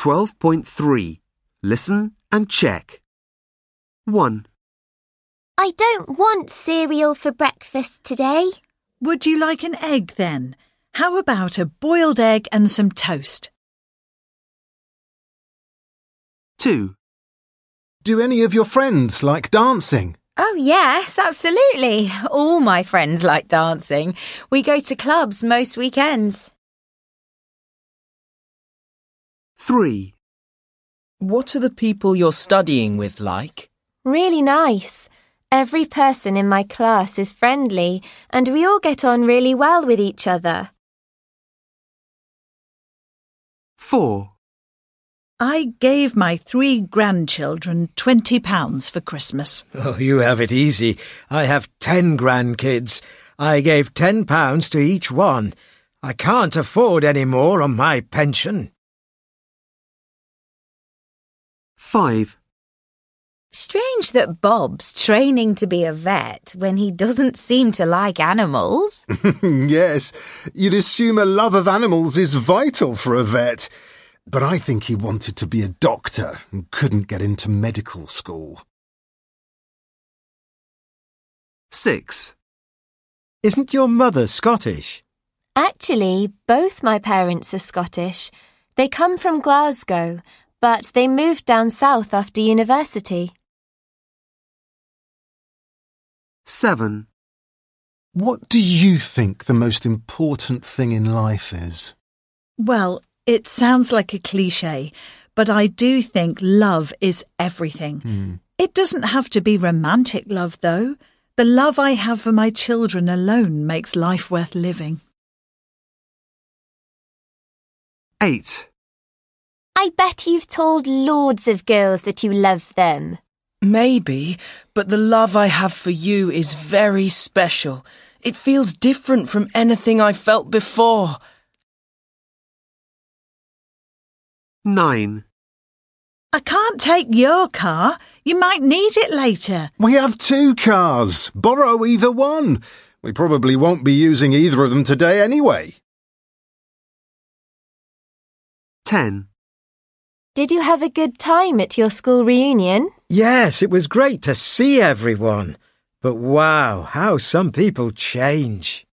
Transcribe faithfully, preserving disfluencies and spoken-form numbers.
twelve point three. Listen and check. one. I don't want cereal for breakfast today. Would you like an egg then? How about a boiled egg and some toast? two. Do any of your friends like dancing? Oh, yes, absolutely. All my friends like dancing. We go to clubs most weekends. three. What are the people you're studying with like? Really nice. Every person in my class is friendly and we all get on really well with each other. four. I gave my three grandchildren twenty pounds for Christmas. Oh, you have it easy. I have ten grandkids. I gave ten pounds to each one. I can't afford any more on my pension. five. Strange that Bob's training to be a vet when he doesn't seem to like animals. Yes, you'd assume a love of animals is vital for a vet. But I think he wanted to be a doctor and couldn't get into medical school. six. Isn't your mother Scottish? Actually, both my parents are Scottish. They come from Glasgow, but they moved down south after university. seven. What do you think the most important thing in life is? Well, it sounds like a cliché, but I do think love is everything. Hmm. It doesn't have to be romantic love, though. The love I have for my children alone makes life worth living. eight. I bet you've told loads of girls that you love them. Maybe, but the love I have for you is very special. It feels different from anything I felt before. nine. I can't take your car. You might need it later. We have two cars. Borrow either one. We probably won't be using either of them today anyway. ten. Did you have a good time at your school reunion? Yes, it was great to see everyone. But wow, how some people change.